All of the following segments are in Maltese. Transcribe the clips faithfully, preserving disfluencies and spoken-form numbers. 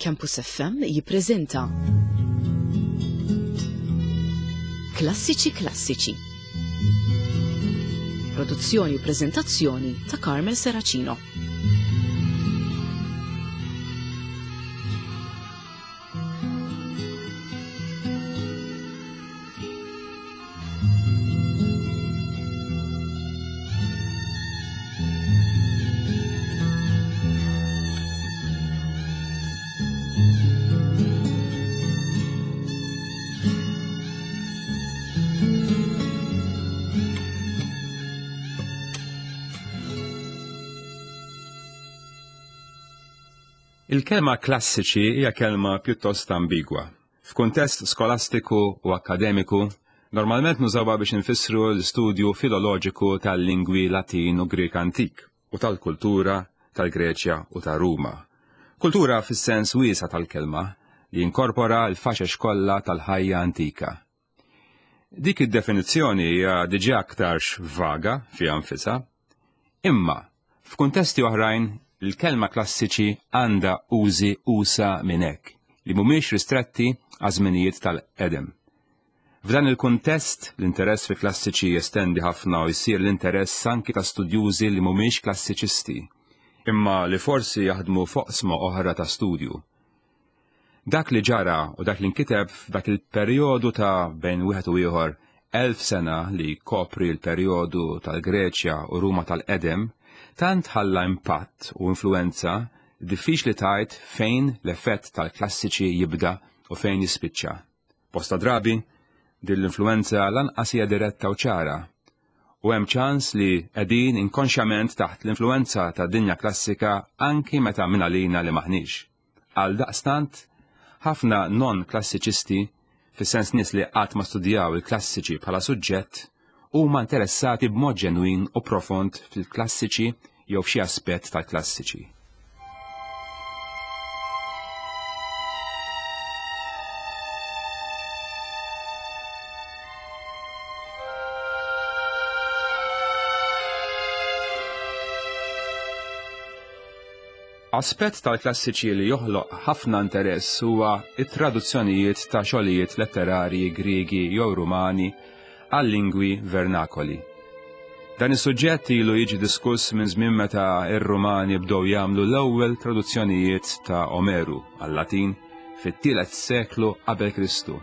Campus F M jippreżenta Klassiċi Klassiċi. Produzzjoni u preżentazzjoni ta' Carmel Seracino. Il-kelma klassiċi hija kelma pjuttost ambigwa. F'kuntest skolastiku u akademiku, normalment nużawha biex nfissru l-istudju filoloġiku tal-lingwi Latin u Grek antik u tal-kultura tal-Greċja u ta' Ruma. Kultura fis-sens wiesa tal-kelma li inkorpora l-faxex kollha tal-ħajja antika. Dik id-definizzjoni hija diġà aktarx vaga fiha nfisha, imma f'kuntesti oħrajn il-kelma klassiċi għandha użi usa minn hekk li mhumiex ristretti għaż-żminijiet tal-qedem. F'dan il-kuntest l-interess fi klassiċi jestendi ħafna u jsir l-interess anki ta' studjużi li mhumiex klassiċisti, imma li forsi jaħdmu foqsma oħra ta' studju. Dak li ġara u dak li nkiteb f'dak il-perjodu ta' bejn wieħed u ieħor elf sena li kopri l-perjodu tal-Greċja u Ruma tal-qedem, tant ħalla impatt u influenza diffiċli tgħid fejn l-effett tal-klassiċi jibda u fejn jispiċċa. Bosta drabi din l-influenza lanqas hija diretta u ċara, u hemm ċans li qegħdin inkonxjament taħt l-influenza ta' dinja klassika anki meta minn għalina li maħniex. Għal daqstant, ħafna non-klassiċisti, fis-sens nies li qatt ma studjaw il-klassiċi bħala suġġett, huma interessati b'mod ġenwin u profond fil-klassiċi jew f'xi aspett tal-klassiċi. Aspett tal-klassiċi li joħloq ħafna interess huwa it-traduzzjonijiet ta' xogħlijiet letterarji Griegi jew Rumani għal-lingwi vernakoli. Dan is-suġġett ilu jiġi diskuss minn żmien meta r-Rumani bdew jagħmlu l-ewwel traduzzjonijiet ta' Omeru għal-Latin fit-tielet seklu qabel Kristu.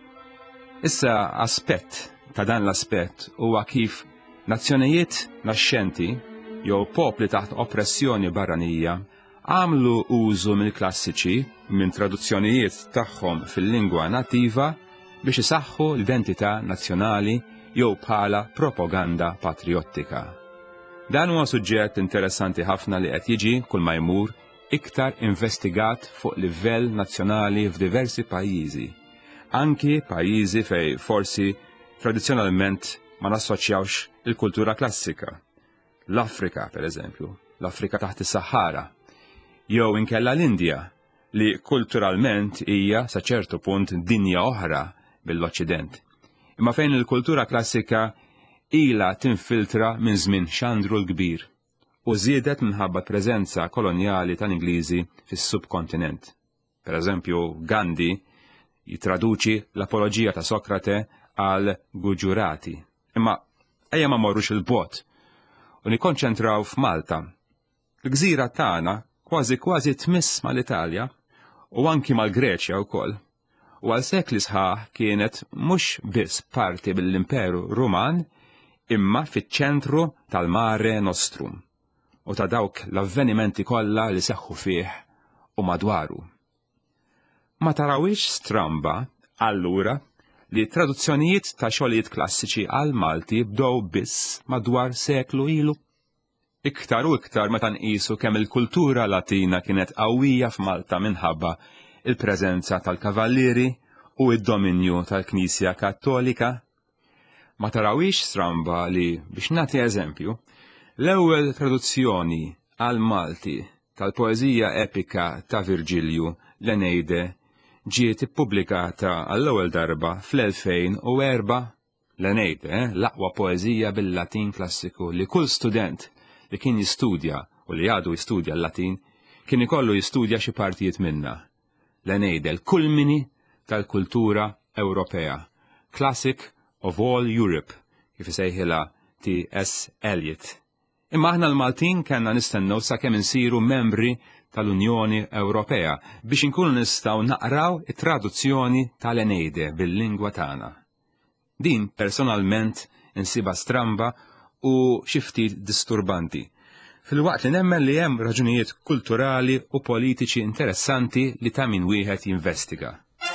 Issa aspett ta' dan l-aspett huwa kif nazzjonijiet naxxenti jew popli taħt oppressjoni barranija għamlu użu mill-klassiċi minn traduzzjonijiet tagħhom fil-lingwa nattiva biex isaħħu l-identità nazzjonali jew bħala propaganda patriottika. Dan huwa suġġett interessanti ħafna li qed jiġi kull ma jmur iktar investigat fuq livell nazzjonali f'diversi pajjiżi, anki pajjiżi fej forsi tradizzjonalment ma nassoċjawx il-kultura klassika. L-Afrika, per eżempju, l-Afrika taħt is-Sahara, jew inkella l-Indja, li kulturalment hija sa ċertu punt dinja oħra bil-Oċċident, imma fejn il-kultura klassika ilha tinfiltra minn żmien Xandru l-Kbir u żiedet minħabba preżenza kolonjali tal-Ingliżi fis-subkontinent. Per eżempju, Gandhi jitraduċi l-apoloġija ta' Sokrate għal Guġurati. Imma ejja ma morrux il-bot u nikkonċentraw f'Malta. L-gżira tagħna kważi kważi tmiss mal-Italja u anki mal-Greċja wkoll. U għal sekli sħaħ kienet mhux biss parti mill-Imperu Ruman imma fiċ-ċentru tal-Mare Nostrum u ta' dawk l-avvenimenti kollha li seħħu fih u madwaru. Ma tarawix stramba allura li traduzzjonijiet ta' xogħlijiet klassiċi għal Malti bdew biss madwar seklu ilu. Iktar u iktar meta nqisu kemm il-kultura Latina kienet qawwija f'Malta minħabba il-preżenza tal-kavallieri u id-dominju tal-Knisja Kattolika. Ma tarawix stramba li, biex nagħti eżempju, l-ewwel traduzzjoni għal Malti tal-poeżija epika ta' Virgilju, l-Eneide, ġiet ippubblikata għall-ewwel darba fl-elfejn u erba'. L-Eneide, eh, l-aqwa poeżija bil-Latin klassiku li kull student li kien jistudja u li għadu jistudja l-Latin kien ikollu jistudja xi partijiet minna. l-Eneide, l-kulmini tal-kultura Ewropea. Classic of all Europe, kif isejħilha T S Eliot. Imma aħna l-Maltin kellna nistennew sakemm insiru membri tal-Unjoni Ewropea biex inkunu nistgħu naqraw it-traduzzjoni tal-Eneide bil-lingwa tagħna. Din personalment insiba stramba u xi ftit disturbanti. Fil-waqt li nemmen li hemm raġunijiet kulturali u politiċi interessanti li ta' min wieħed jinvestiga.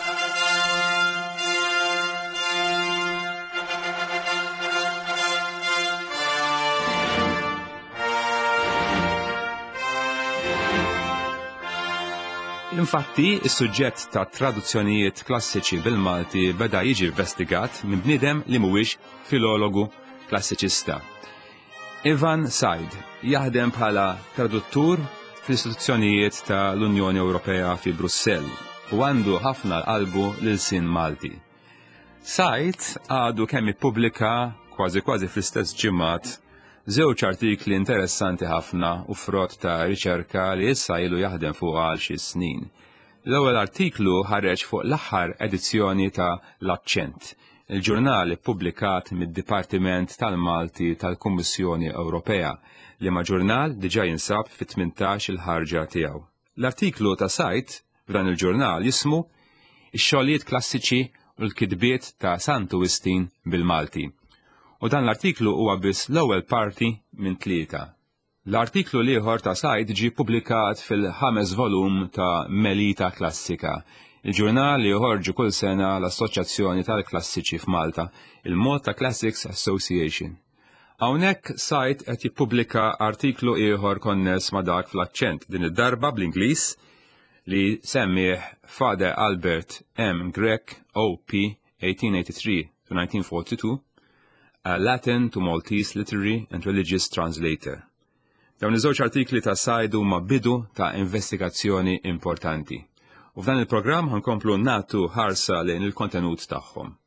Infatti, is-suġġett ta' traduzzjonijiet klassiċi bil-Malti beda jiġi investigat minn bniedem li mhuwiex filologu klassiċista. Ivan Said jaħdem bħala traduttur fl-istituzzjonijiet ta' l-Unjoni Ewropea fi Brussell u għandu ħafna qalbu lil-sin Malti. Said għadu kemm ippubblika kważi kważi fl-istess ġimgħat żewġ artikli interessanti ħafna u frott ta' riċerka li issa ilu jaħdem fuq għal xi snin. L-ewwel artiklu ħareġ fuq l-aħħar edizzjoni ta' L-Aċċent, il-ġurnal ippubblikat mid-Dipartiment tal-Malti tal-Kummissjoni Ewropea li ma' ġurnal diġà jinsab fit-tmintax il-ħarġa tiegħu. L-artiklu ta' Sajt f'dan il-ġurnal jismu Ix-xogħlijiet klassiċi u l-kitbiet ta' Sant'Augustin bil-Malti. U dan l-artiklu huwa biss l-ewwel parti minn tlieta. L-artiklu ieħor ta' Said ġie publikat fil-ħames volum ta' Melita Klassika, il-ġurnal li joħorġu kull sena l-Assoċjazzjoni tal-Klassiċi f'Malta, il-Malta Classics Association. Hawnhekk Said qed jippubblika artiklu ieħor konness ma' dak fl-Aċċent, din id-darba bl-Ingliż li semmih Father Albert M. Grech O P eighteen eighty-three to nineteen forty-two, a Latin to Maltese literary and religious translator. Dawn iż-żewġ artikli ta' Said huma bidu ta' investigazzjoni importanti. U f'dan il-programm ħankomplu nagħtu ħarsa lejn il-kontenut tagħhom.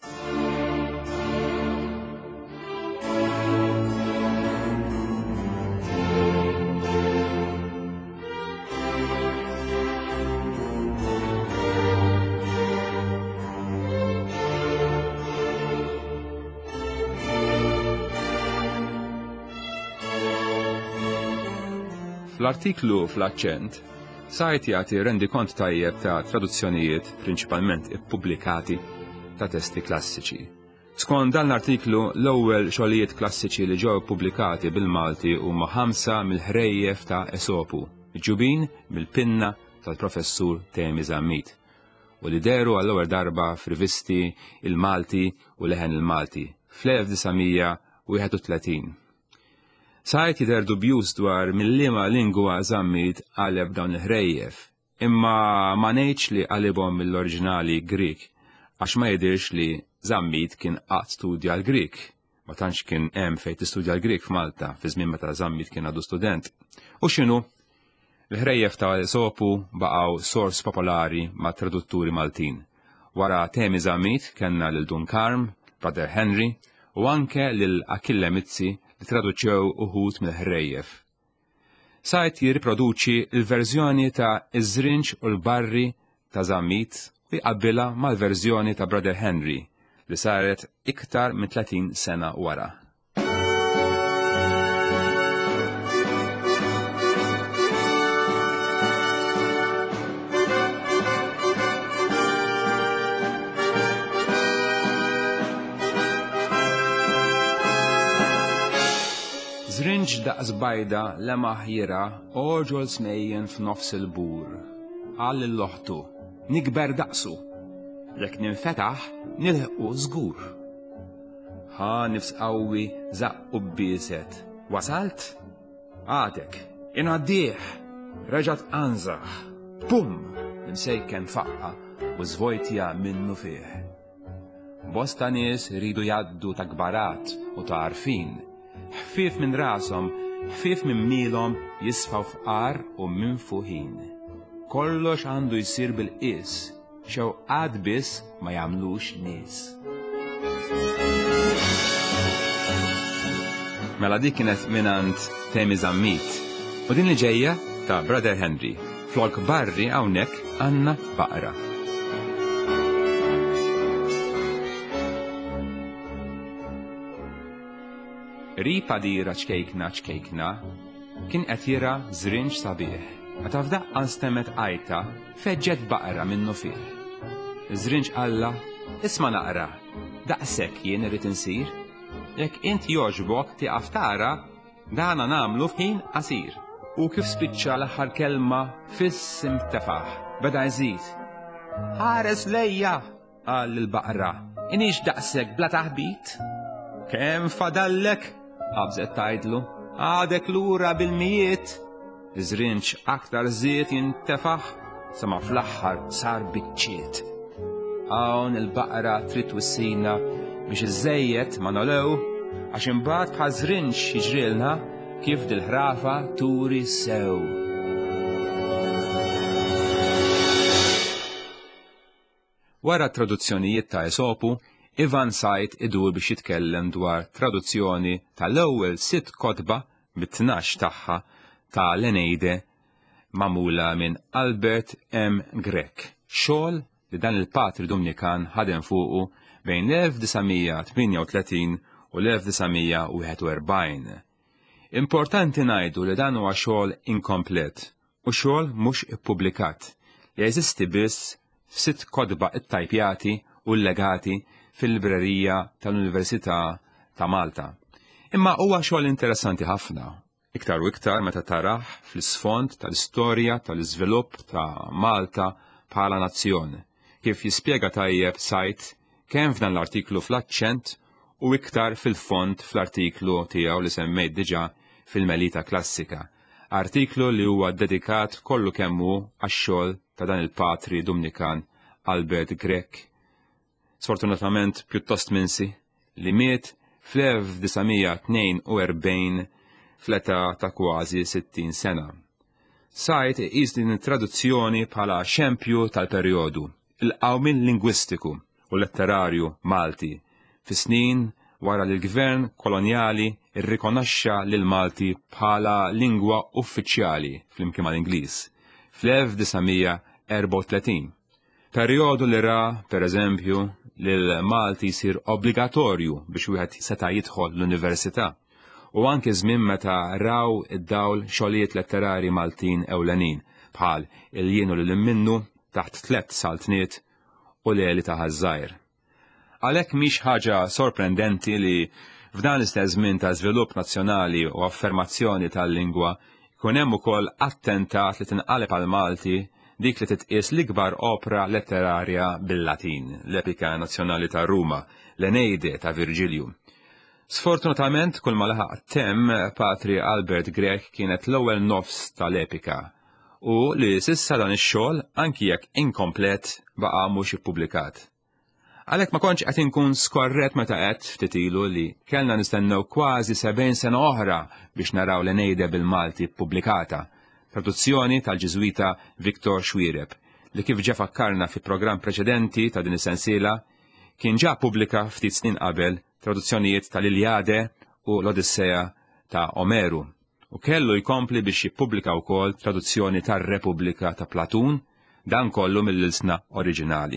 Fl-artiklu fl-Aċċent, Said jagħti rendikont tajjeb ta' traduzzjonijiet prinċipalment ippubblikati ta' testi klassiċi. Skont dan l-artiklu, l-ewwel xogħlijiet klassiċi li ġew pubblikati bil-Malti huma ħamsa mill-ħrejjef ta' Esopu, ġubin mill-pinna tal-professur Temi Żammit, u li deru għall-ewwel darba f'rivisti il-Malti u leħen il-Malti fl-elf tisa' wieħed u tletin. Said jidher dubjuż dwar mill-liema lingwa Żammit qaleb dawn il-ħrejjef, imma ma ngħidx li qalibhom mill-oriġinali Grik, għax ma jidhirx li Żammit kien qatt studja l-Grik. Ma tantx kien hemm fejn tistudja l-Grik f'Malta fi żmien meta Żammit kien għadu student. U x'inhu? L-ħrejjef ta' Esopu baqgħu sors popolari ma' tradutturi Maltin. Wara Temi Żammit kellna lil Dunkarm, Brother Henry u anke lil Achille Mizzi li traduċew uħud mill-ħrejjef. Said jirriproduċi l-verżjoni ta' Iż-Żrinġ u l-Barri ta' Żammit u jqabbilha mal-verżjoni ta' Brother Henry li saret iktar minn tletin sena wara. Żrinġ daqs bajda lemaħ jira oġol smejjen f'nofs il-bur. Għall l-loħtu, nikber daqsu, lek ninfetaħ nilħu żgur. Ħa nifs qawwi zaqqu b'bieset. Wasalt? Għatek, ingħaddieħ, reġat anżaħ. Pum! Nimsejken faqqa u żvojtja minnu fih. Bosta nies ridu jaddu ta' gbarat u ta' arfin. Ħfief minn rasom, ħfief minn milhom jisfaw fqar u minn fuħin. Kollox għandu jsir bil-qis, xewqat biss ma jagħmlux nies. Mela dik kienet minant Temi Żammit, u din li ġejja ta' Brother Henry. Flok barri hawnhekk għandna baqra. Ripa dira ċkejkna ċkejkna kien qed jira żrinġ sabiħ. Meta f'daqqa nstemet qajta feġġet baqra minnu fih. Iż-żrinġ qalla, isma' naqra, daqshekk jien irid insir. Jekk int jogħġbok tieqaf tara, dana nagħmlu f'ħin qasir. U kif spiċċa l-aħħar kelma fis-sim tefaħ, beda jżid. Ħares lejja, qal il-baqra, inhiex daqshekk bla taħbit? Kemm fadallek? Qabżet tgħidlu, għadek lura bil-mijiet. Iż-żrinġ aktar żied jintefaħ, sama fl-aħħar sar biċċiet. Hawn il-baqra trid twissina biex iżejjed ma nolew, għax imbagħad bħal żrinġ jiġrilna kif dil-ħrafa turi sew. Wara traduzzjonijiet ta' Esopu, Ivan Sajt idur biex jitkellem dwar traduzzjoni tal-ewwel sitt kotba bit-tnax tagħha ta' l-Eneide magħmula minn Albert M. Grech, xogħol li dan il-Patri Dominikan ħadem fuqu bejn l-elf disajnmija tminja u tletin u l-elf disajnmija wieħed u erbgħin. Importanti ngħidu li dan huwa xogħol inkomplet u xogħol mhux ippubblikat li jeżisti biss f'sitt kotba ttajpjati u llegati fil-librerija tal-Università ta' Malta. Imma huwa xogħol interessanti ħafna, iktar u iktar meta taraħ fl-isfond tal-istorja tal-iżvilupp ta' Malta bħala nazzjon, kif jispjega tajjeb Sajt kemm f'dan l-artiklu fl-aċċent u iktar fil-fond fl-artiklu tiegħu li semmejt diġà fil-Melita Klassika, artiklu li huwa dedikat kollu kemm hu għax-xogħol ta' dan il-Patri Dominikan Albert Grech, sfortunatament pjuttost minsi, li miet fl-elf disajnmija tnejn u erbgħin fl-età ta' kważi sittin sena. Sajt iqis din it-traduzzjoni bħala xempju tal-perjodu, il-qawmin lingwistiku u letterarju Malti, fi snin wara li l-gvern kolonjali irrikonoxxa lil Malti bħala lingwa uffiċjali fl-imkien mal-Ingliż fl-elf disajnmija erba' u tletin. Perjodu li ra, per eżempju, lil Malti jsir obbligatorju biex wieħed seta' jidħol l-università, u anke żmien meta raw id-dawl xogħlijiet letterari Maltin ewlenin bħal il-jienu lil minnu taħt tliet saltniet u l-eli ta' ħażajr. Għalhekk mhix ħaġa sorprendenti li f'dan l-istess żmien ta' żvilupp nazzjonali u affermazzjoni tal-lingwa jkun hemm ukoll attentat li tinqaleb għal Malti dik li titqies l-ikbar opra letterarja bil-Latin, l-Epika Nazzjonali ta' Ruma, l-Eneide ta' Virgilju. Sfortunatament, kull ma laħaq temm Patri Albert Grech kienet l-ewwel nofs tal-epika u li sissa dan ix-xogħol anki jekk inkomplet baqa' mhux ippubblikat. Għalhekk ma kontx qed inkun skorret meta qed ftit ilu li kellna nistennew kważi sebgħin sena oħra biex naraw l-Eneide bil-Malti ppubblikata, traduzzjoni tal-Ġiżwita Viktor Xwireb, li kif ġa fakkarna fi programm preċedenti ta' din is-sensiela kien ġa pubblika ftit snin qabel traduzzjonijiet tal-Iljade u l-Odisseja ta' Omeru, u kellu jkompli biex jippubblika wkoll traduzzjoni tar-Repubblika ta' Platun, dan kollu mill-ilsna oriġinali.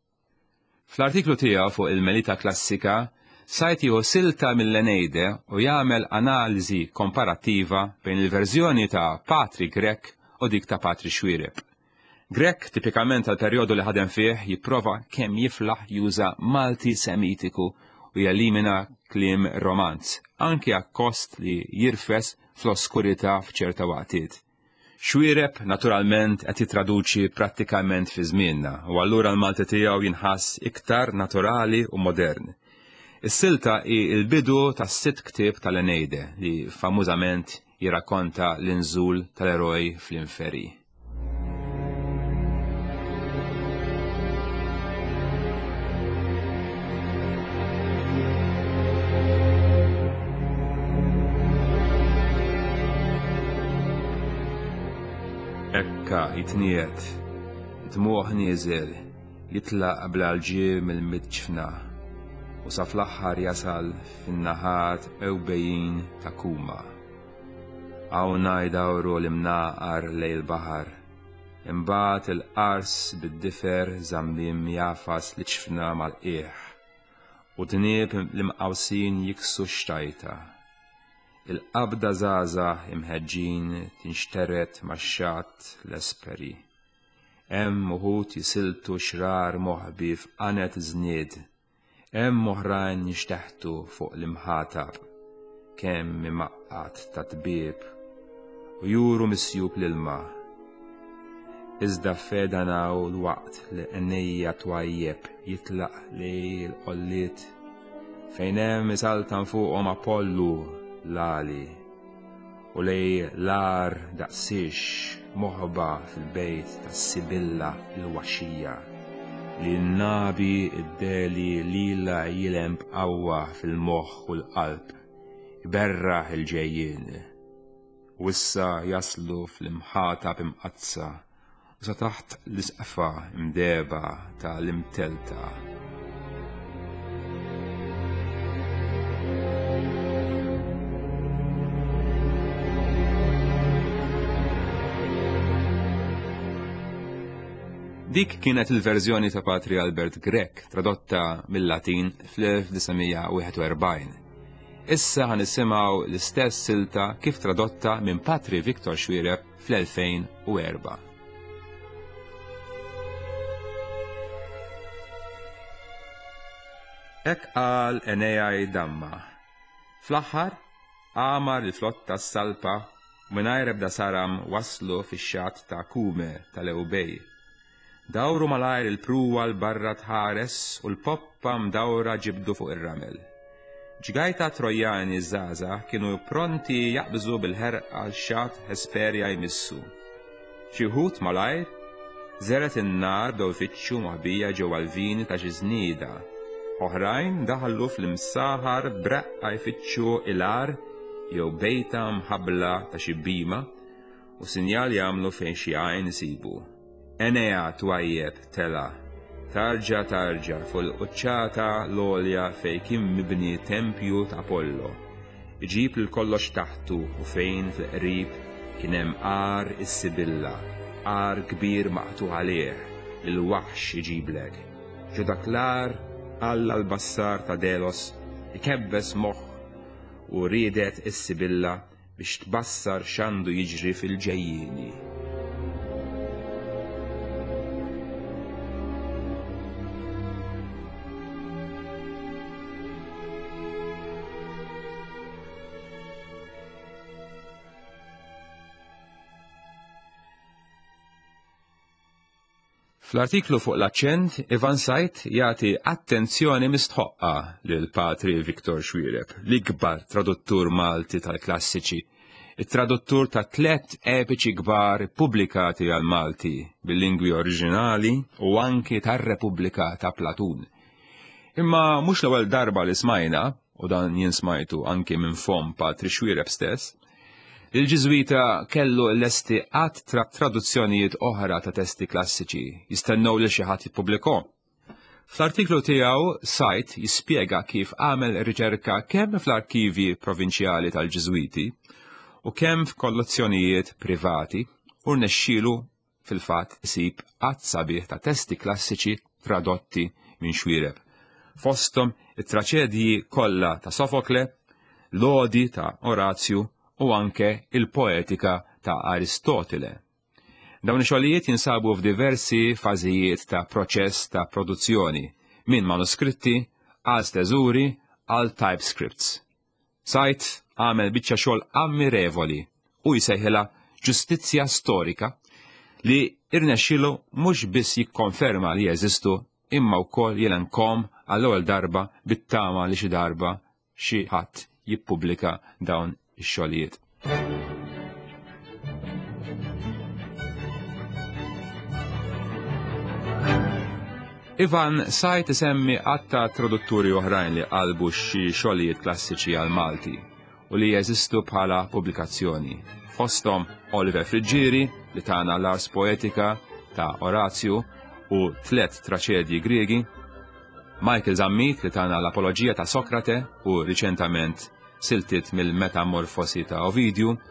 Fl-artiklu tiegħu fuq il-Melita Klassika, Sajt jieħu silta mill-Eneide u jagħmel analiżi komparattiva bejn il-verżjoni ta' Patri Grech u dik ta' Patri Xwireb. Grech, tipikament tal-perjodu li ħadem fih, jipprova kemm jiflaħ juża Malti Semitiku u jelimina kliem romanz, anki akkost li jirfes fl-oskurità f'ċerta waqtiet. Xwireb, naturalment, qed jitraduċi prattikament fi żmienna, u allura l-Malti tiegħu jinħass iktar naturali u modern. Is-silta hi l-bidu tas-sitt ktieb tal-Eneide li famużament jirrakkonta l-inżul tal-eroj fl-inferi. Ekka jitniet, dmuħ nieżel, jitlaq bla l-ġiem il-midġfna, u sa fl-aħħar jasal fin-naħat ewbejjin ta' Kuma. Hawn jdawru l-imnaqar lejn il-baħar, imbagħad il-qars bid-difer żammim jafas li ċfna mal-qiegħ u dnieb l-imqawsin jiksu xtajta. Il-qabda żgħażagħ imħeġġin tinxteret max-xatt l-esperi. Hemm uħud jisiltu xrar moħbi f'qanet żnied, hemm oħrajn jixteħtu fuq l-imħatab, kemm imaqqat ta' tbieb u juru misjub l-ilma. Iżda fedanaw l-waqt li għennejja twajjeb jitlaq li l-qolliet fejn hemm isaltan fuqhom Apollu l-għali u lej l-ar daqsix moħba fil-bejt tas-Sibilla l-waxija li n-nabi id-deli lila jilem b'qawwa fil-moħħ u l-qalb iberraħ il-ġejjin u issa jaslu fl-imħatab imqazza u sa taħt l-isqfa imdeba ta' l-imtelta. Dik kienet il-verżjoni ta' Patri Albert Grek, tradotta mill-Latin fl-elf tisa' wieħed u erbgħin. Issa ħanisimgħu l-istess silta kif tradotta minn Patri Viktor Xwireb fl-elfejn u erba'. Hekk qal Enejaj Damma. Fl-aħħar għamar il-flotta s-salpa u mingħajr ebda saram waslu fix-xatt ta' Kume tal-Ewbej. Dawru malajr il-pruwa l-barra tħares u l-poppa mdawra ġibdu fuq ir-ramel. Ġgajta Trojani żgħażagħ kienu pronti jaqbżu bil-ħerqa l-xatt Hesperja jmissu. Xi wħud malajr żeret in-nar bdew ifittxu moħbija ġewwa l-vini ta' xi żnieda. Oħrajn daħlu fl-imsaħar breqqa jfittxu il-ar jew bejta mħabbla ta' xi bima u sinjal jagħmlu fejn xi għajn isibu. Enea twajjeb tela, tarġa tarġa fuq l-quċċata l-olja fej kien mibni tempju ta' Apollo. Iġib l kollox taħtu u fejn fil-qrib kien hemm qar is-Sibilla, qar kbir maqtu għalih li l-waħx iġiblek. Ġo dak l-qar alla l-bassar ta' Delos ikebbes moħħ u riedet is-Sibilla biex tbassar x'għandu jiġri fil-ġejjieni. Fl-artiklu fuq l-aċċent, Ivan Sajt jagħti attenzjoni mistħoqqa lil Patri Viktor Xwireb, l-ikbar traduttur Malti tal-klassiċi, it-traduttur ta' tliet epiċi kbar pubblikati għal Malti bil-lingwi oriġinali u anki tar-Repubblika ta' Platun. Imma mhux l-ewwel darba li smajna, u dan jien smajtu anki minn fom Patri Xwireb stess, il-Ġiżwita kellu lesti qatt traduzzjonijiet oħra ta' testi klassiċi, jistennew li xi ħadd jippubblikahom. Fl-artiklu tiegħu Sajt jispjega kif għamel riċerka kemm fl-arkivi provinċjali tal-Ġiżwiti u kemm f'kollezzjonijiet privati u rnexxielu fil-fatt isib qatt sabiħ ta' testi klassiċi tradotti minn Xwireb. Fosthom it-traċedji kollha ta' Sofokle, l-odi ta' Orazju u anke il-poetika ta' Aristotile. Dawn ix-xogħlijiet jinsabu f'diversi fażijiet ta' proċess ta' produzzjoni, minn manuskritti għal steżuri għal typescripts. Sajt għamel biċċa xogħol ammirevoli u jsejħilha ġustizzja storika li irnexxielu mhux biss jikkonferma li jeżistu imma wkoll jelenkom għall-ewwel darba bit-tama li xi darba xi ħadd jippubblika dawn ix-xogħlijiet. Ivan Sajt isemmi għatta tradutturi oħrajn li qalbu xi xogħlijiet klassiċi għal Malti u li jeżistu bħala pubblikazzjoni. Fosthom Oliver Frigieri li tagħna l-Ars Poetica ta' Orazju u tliet traċedji Griegi, Michael Zammit li tagħna l-Apoloġija ta' Sokrate u riċentament siltiet mill-Metamorfosi ta' Ovidju,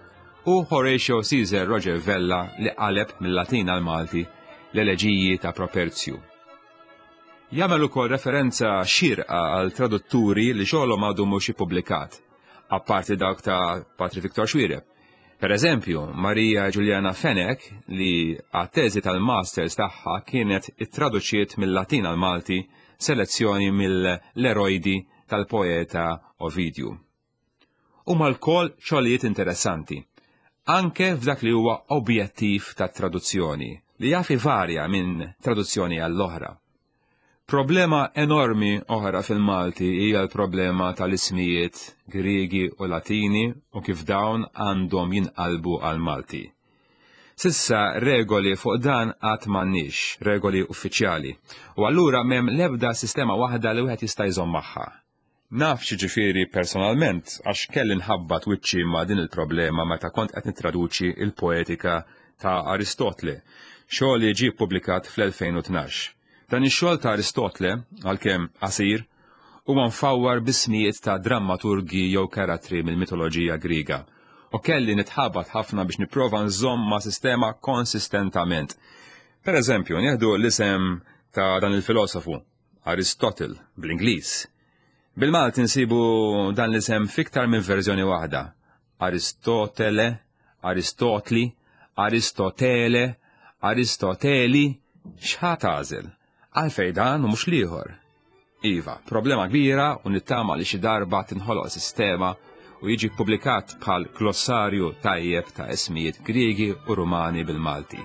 u Horatio Caesar Roger Vella li qaleb mill-Latin għal Malti l-eleġiji ta' Properzju. Jagħmel ukoll referenza xirqa għal tradutturi li xogħolhom għadu mhux ippubblikat, apparti dawk ta' Patri Viktor Xwireb. Per eżempju, Marija Giuliana Fenek li għat-teżi tal-masters tagħha kienet ittraduċiet mill-Latin għal Malti selezzjoni mill-Eroidi tal-poeta Ovidiu. Huma l-koll xogħlijiet interessanti, anke f'dak li huwa objettiv tat-traduzzjoni li jaf varja minn traduzzjoni għall-oħra. Problema enormi oħra fil-Malti hija l-problema tal-ismijiet Griegi u Latini u kif dawn għandhom jinqalbu għal-Malti. Sissa regoli fuq dan għad m'għandniex, regoli uffiċjali, u allura m'hemm l-ebda sistema waħda li wieħed jista' jżomm magħha. Naf ġifieri personalment għax kelli nħabbat wiċċi ma' din il-problema meta kont qed nittraduċi il-poetika ta' Aristotle, xogħol li ġie ppubblikat fl-elfejn u tnax. Dan ix-xogħol ta' Aristotle, għalkemm qasir, huwa mfawwar bismijiet ta' drammaturgi jew karattri mill-mitoloġija Griega, u kelli nitħabbat ħafna biex nipprova nżomm ma' sistema konsistentament. Per eżempju, nieħdu l-isem ta' dan il-filosofu, Aristotle, bl-Ingliż. Bil-Malti nsibu dan l-isem fiktar minn verżjoni waħda. Aristotele, Aristotli, Aristotele, Aristoteli, x'ħat għażel? Għalfej dan u mhux liħor. Iva, problema kbira u nittama li xi darba tinħoloq sistema u jiġi ppubblikat bħal glossarju tajjeb ta' ismijiet Griegi u Rumani bil-Malti.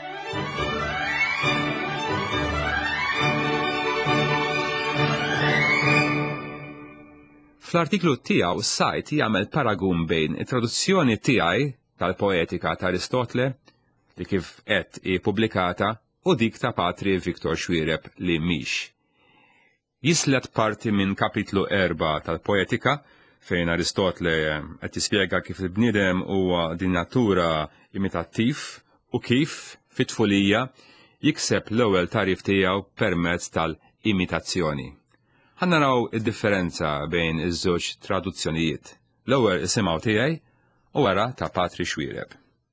Fl-artiklu tiegħu s-sajt jagħmel paragun bejn it-traduzzjoni tiegħi tal-poetika ta' Aristotle li kif qed hi pubblikata u dik ta' Patri Viktor Xwireb li mhix. Jislet parti minn kapitlu erba tal-poetika fejn Aristotle qed jispjega kif il-bniedem huwa din natura imitattiv u kif fit-tfulija jikseb l-ewwel tarif tiegħu permezz tal-imitazzjoni. Ħa naraw id-differenza bejn iż-żewġ traduzzjonijiet. L-ewwel isimgħu tiegħi u wara ta' Patri Xwireb.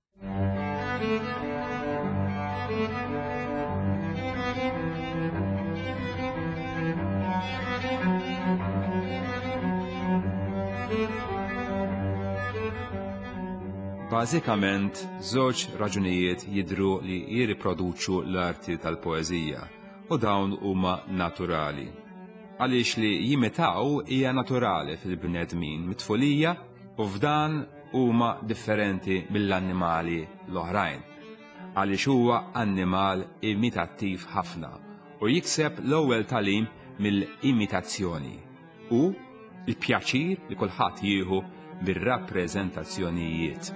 Bażikament, żewġ raġunijiet jidhru li jirriproduċu l-arti tal-poeżija u dawn huma naturali. Għaliex li jimitaw hija naturali fil-bnedmin mit-tfulija u f'dan huma differenti mill-annimali l-oħrajn. Għaliex huwa annimal imitattiv ħafna u jikseb l-ewwel talim mill-imitazzjoni u l-pjaċir li kulħadd jieħu bir-rappreżentazzjonijiet.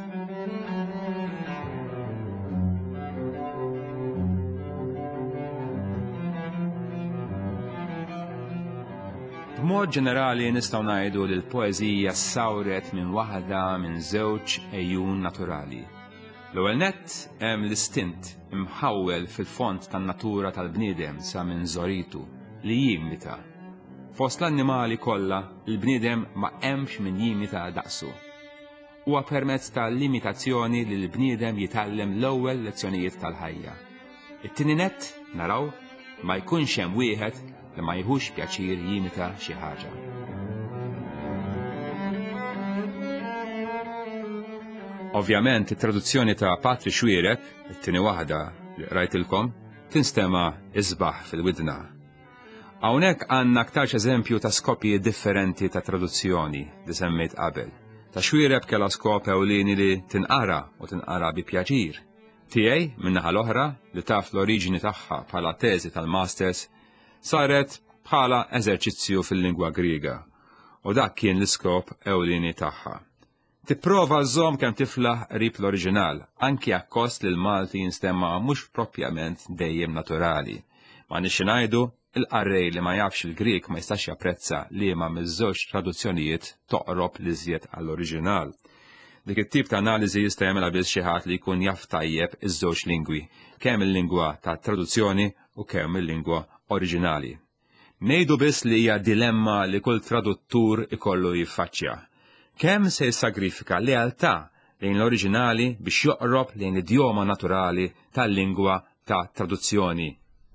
B'mod ġenerali nistgħu ngħidu li l-poeżija ssawret minn waħda minn żewġ ejjun naturali. L-ewwel nett hemm l-istint imħawwel fil-fond tan-natura tal-bniedem sa minn żoritu li jimita. Fost l-annimali kollha, il-bniedem ma hemmx min jimita daqsu. Huwa permezz tal-limitazzjoni li l-bniedem jitgħallem l-ewwel lezzjonijiet tal-ħajja. It-tieni nett naraw ma jkunx hemm wieħed li ma jħux pjaċir jimita xi ħaġa. Ovvjament, it-traduzzjoni ta' Patri Xwireb, it-tieni waħda li rajtilkom, tinstema' isbaħ fil-widna. Hawnhekk għandna aktar eżempju ta' skopji differenti ta' traduzzjoni li semmejt qabel. Ta' Xwireb kellha skop ewlieni li tinqara u tinqara bi pjaċir. Tiegħi min-naħa l-oħra li taf l-oriġini tagħha bħala teżi tal-masters saret bħala eżerċizzju fil-lingwa Griega u dak kien l-iskop ewlieni tagħha. Tipprova żomm kemm tiflaħ qrib l-oriġinal, anki akkost li l-Malti jinstema' mhux proprjament dejjem naturali. Ma nixi ngħidu il-qarrej li ma jafx il-Grik ma jistax japprezza li ma miż-żewġ traduzzjonijiet toqrob li żjed għall-oriġinal. Dik it-tip ta' analiżi jista' jagħmilha biss xi ħadd li jkun jaf tajjeb iż-żewġ lingwi, kemm il-lingwa tat traduzzjoni u kemm il-lingwa oriġinali. Ngħidu biss li hija dilemma li kull traduttur ikollu jiffaċċja. Kemm se jissagrifika lealtà lejn l-oriġinali biex joqrob lejn l-idjoma naturali tal-lingwa ta' traduzzjoni.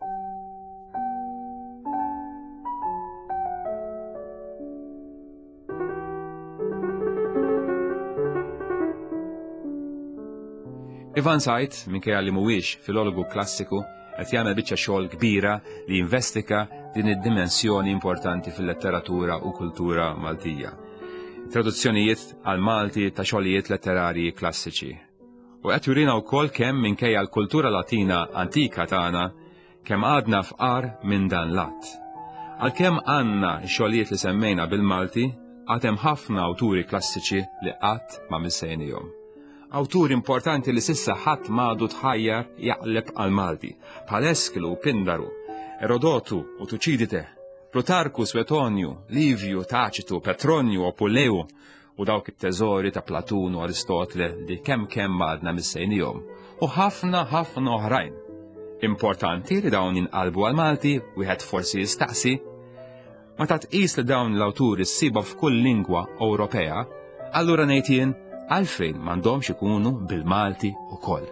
Ivan Sajt, minkejja li mhuwiex filologu klassiku, qed jagħmel biċċa xogħol kbira li jinvestiga din id-dimensjoni importanti fil-letteratura u kultura Maltija. Traduzzjonijiet għal Malti ta' xogħlijiet letterarji klassiċi. U qed jurina wkoll kemm minkejja l-kultura Latina antika tagħna kemm għadna fqar minn dan l-att. Għalkemm għandna x-xogħlijiet li semmejna bil-Malti, għad hemm ħafna awturi klassiċi li qatt ma missejnihom. Awturi importanti li sissa ħadd m'għadu tħajjar jaqleb għal Malti, bħal Eskilu u Pindaru, Erodotu u Tuċidide, Plutarku, Suetonju, Livju, Taċitu, Petronju, Apuleu u dawk it-teżori ta' Platun u Aristotele li kemm kemm għadna missejnihom, u ħafna ħafna oħrajn. Importanti li dawn jinqalbu għal Malti, wieħed forsi jistaqsi, meta tqis li dawn l-awturi ssiba f'kull lingwa Ewropea, allura ngħid jien għalfejn m'għandhomx ikunu bil-Malti wkoll.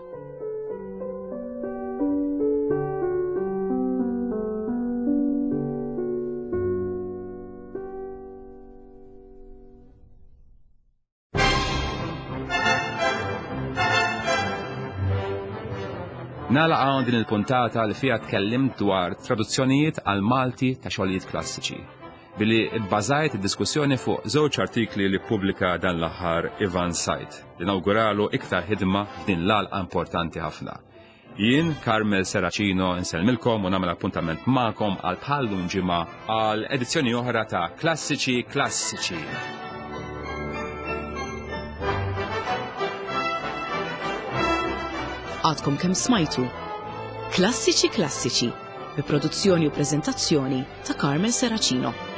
Nagħlaq hawn din il-puntata li fiha tkellimt dwar traduzzjonijiet għal Malti ta' xogħlijiet klassiċi, billi bbażajt id-diskussjoni fuq żewġ artikli li ppubblika dan l-aħħar Ivan Sajt li nawguralu iktar ħidma f'din l-għalqa importanti ħafna. Jien, Carmel Seracino, insellmilkom u nagħmel appuntament magħkom għal bħallum ġimgħa għal edizzjoni oħra ta' Klassiċi Klassiċi. Għadkom kemm smajtu Klassiċi Klassiċi bi produzzjoni u preżentazzjoni ta' Carmel Seracino.